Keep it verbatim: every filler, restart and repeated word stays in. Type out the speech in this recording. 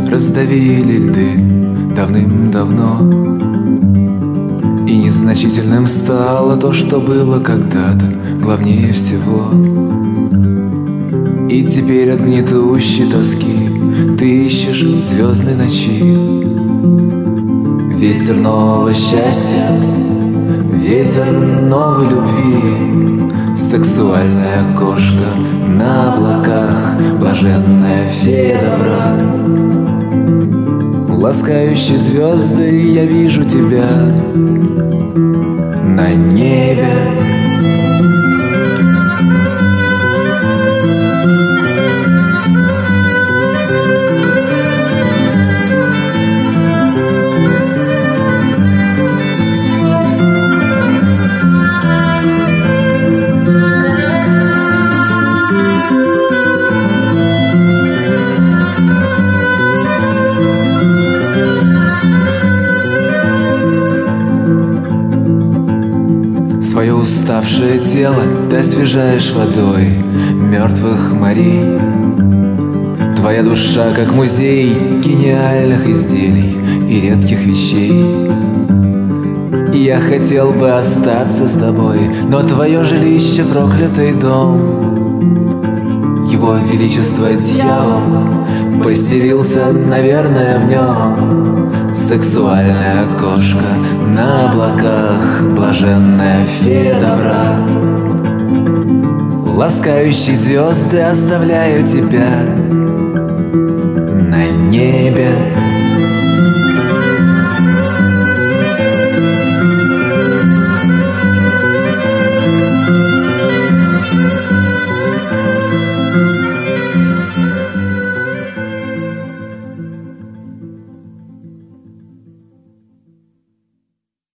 раздавили льды давным-давно, и незначительным стало то, что было когда-то главнее всего. И теперь от гнетущей тоски ты ищешь звездной ночи. Ветер нового счастья, ветер новой любви, сексуальная кошка на облаках, блаженная фея добра. Ласкающие звезды, я вижу тебя на небе. Свое уставшее тело ты освежаешь водой мертвых морей. Твоя душа как музей гениальных изделий и редких вещей. Я хотел бы остаться с тобой, но твое жилище — проклятый дом. Его величество дьявол поселился, наверное, в нем. Сексуальная кошка на облаках, блаженная фея добра. Ласкающие звезды, оставляю тебя на небе.